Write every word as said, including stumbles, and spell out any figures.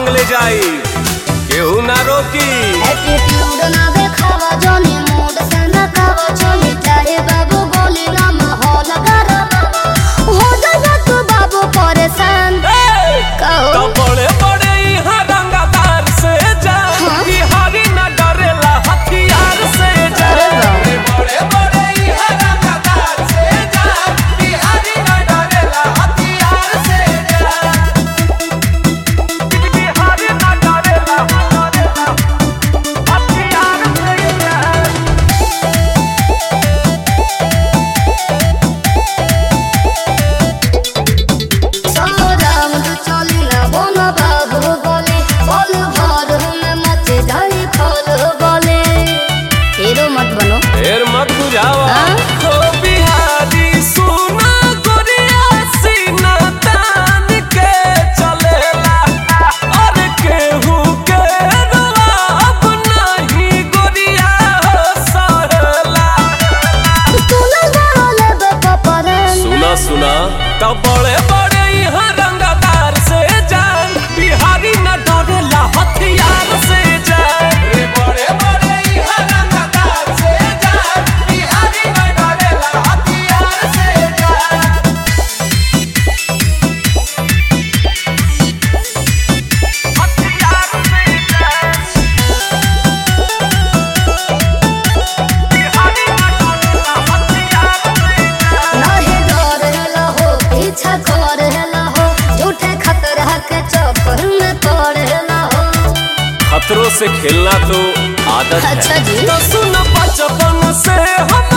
भांग ले जाई केहू ना रोकी। एटीट्यूड ना देखावा जोनी मूड से ना खावा जोनी चाहे बाबू बोली ना माहौल गरम हो जाए तू बाबू परेशान कहो तो बड़े बड़े यहाँ रंगदार से जा बिहारी ना डरेला हथियार से जा। बड़े बड़े यहाँ रंगदार से जा बिहारी ना डरेला हथियार से जा। बिहारी ना डरेला हथियार से जा। सोराम तू चली ना बोना बाबू बोले बोल भर में मचे जाए खोल बोले हीरो मत बनो ढेर मत बुझावा हो बिहारी सुना गोरिया सीना तान के चलेला और केहू के रवा अब नहीं गोरिया हो सहेला। तू ना बोले बपरन सुना सुना तब बड़े बड़े यहाँ रंगदार से जान बिहारी न डरेला हथियार से जान। बड़े बड़े यहाँ रंगदार से जान बिहारी न डरेला हथियार से जान। हथियार से जान बिहारी न डरेला हथियार से जान। नहीं डरेला हो पीछा करेला हो झूठे खतरा के चक्कर में पड़ेला हो खतरों से खेलना तो आदत है। अच्छा जी। तो सुन बचपन से हम